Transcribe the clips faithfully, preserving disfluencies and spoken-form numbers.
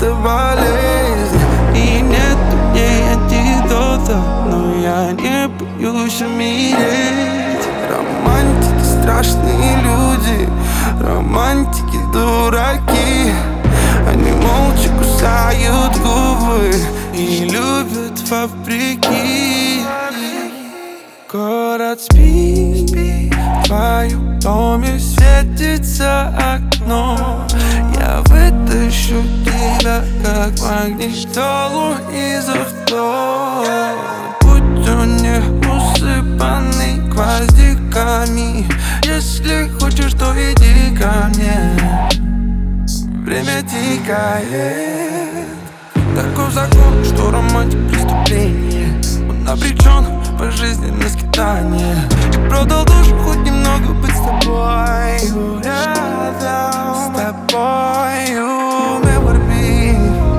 это болезнь, и нет у ней антидота, но я не боюсь умереть. Романтики страшные люди, романтики дураки. Они молча кусают губы и любят вопреки. Город спит, в твоем доме светится окно. Я вытащу тебя, как магнитолу из авто. Будь он не усыпанный гвоздиками, если хочешь, то иди ко мне. Время тикает. Такой закон, что романтик преступление. Он обречен по жизни на скитание. И продал душу хоть немного быть с тобой рядом. С тобою never be,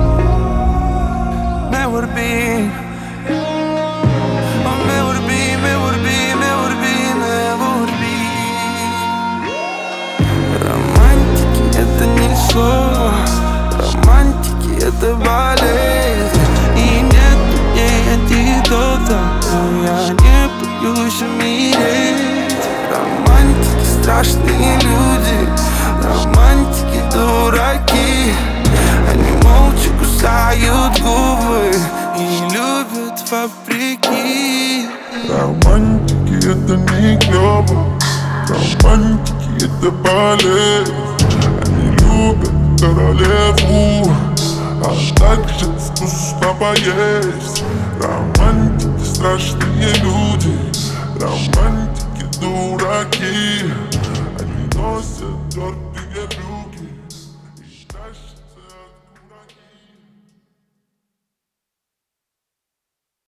never be. Oh, never be, never be, never be, never be. Романтики это не слово, романтики это болезнь, и нет у ней антидота, но я не боюсь умереть. Романтики страшные люди, романтики дураки. Они молча кусают губы и любят вопреки. Романтики это не клёво, романтики это болезнь. Они любят королеву, а также вкусно поесть. Романтики страшные люди, романтики дураки. Они носят тёртые брюки и тащат